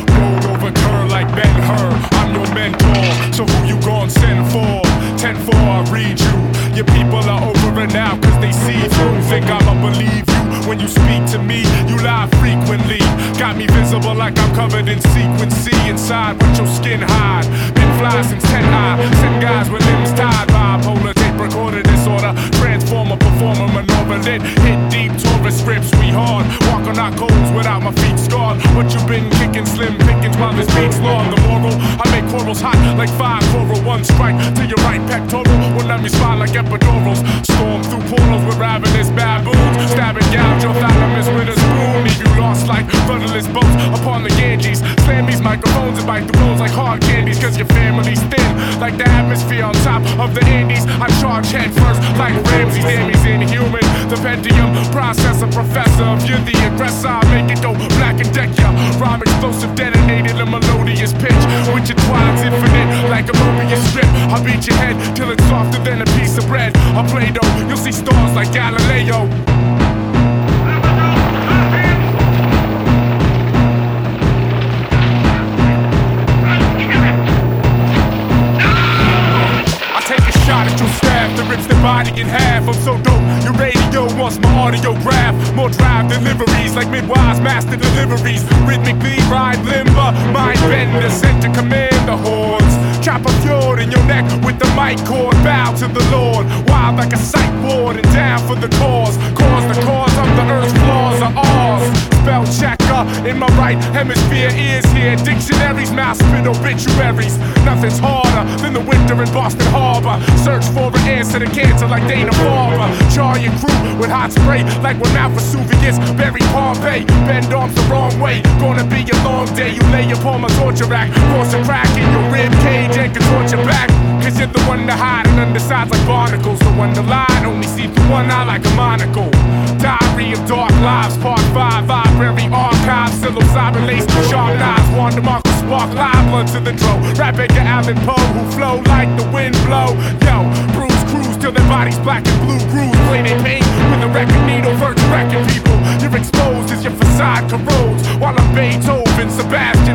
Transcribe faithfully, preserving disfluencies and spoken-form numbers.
Rolled over curl like Ben-Hur, I'm your mentor, so who you gon' send for? ten four, I read you. Your people are over and out cause they see through. Think I'ma believe you when you speak to me. You lie frequently, got me visible like I'm covered in sequin C. Inside what your skin hide. Been fly since ten high, send guys with limbs tied. Bipolar tape recorder disorder, transformer performer maneuver lit. Hit deep, Taurus strips, we hard. Walk on our coals without my feet scarred. What you been kicking, slim pickings while this beat's long. The moral, I make corals hot like five coral. One strike to your right pectoral will let me spot like epidurals. Storm through portals with ravenous baboons. Stab and gouge your thalamus with a spoon. Leave you lost like rudderless boats upon the Ganges. Slam these microphones and bite the bones like hard candies. Cause your family's thin like the atmosphere on top of the Andes. I charge head first like Ramsey. Damn, he's inhuman. The Pentium processor, professor. If you're the aggressor, I make it go black and deck ya. Rhyme explosive, detonated a melodious pitch, which entwines infinite like a Mobius strip. I'll beat your head till it's softer than a piece of bread. I play doh, you'll see stars like Galileo. At your staff that rips the body in half. I'm so dope, your radio wants my autograph. More drive deliveries like midwives, master deliveries. Rhythmically ride limber, mind bender, sent to command the hordes. Chop a fjord in your neck with the mic cord. Bow to the Lord, wild like a psych ward. And down for the cause, cause the cause of the earth's flaws are ours. Spell checker in my right hemisphere is here. Dictionaries, mouth spit obituaries. Nothing's harder than the winter in Boston Harbor. Search for an answer to cancer like Dana-Farber. Char your crew with hot spray like when Mount Vesuvius buried Pompeii. Bend arms the wrong way, gonna be a long day. You lay upon my torture rack, force a crack in your rib cage and contort your back. Cause you're the one to hide and undersides like barnacles. The one to lie, only see through one eye like a monocle. Diary of Dark Lives, Part five, Library Archives, psilocybin laced, sharp knives, Wanda Marco spark, live blood to the throat. Rap Edgar Allan Poe, who flow like the wind blow. Yo, bruise, cruise till their bodies black and blue grooves. Play they paint with a record needle, virtue wrecking people. You're exposed as your facade corrodes. While I'm Beethoven, Sebastian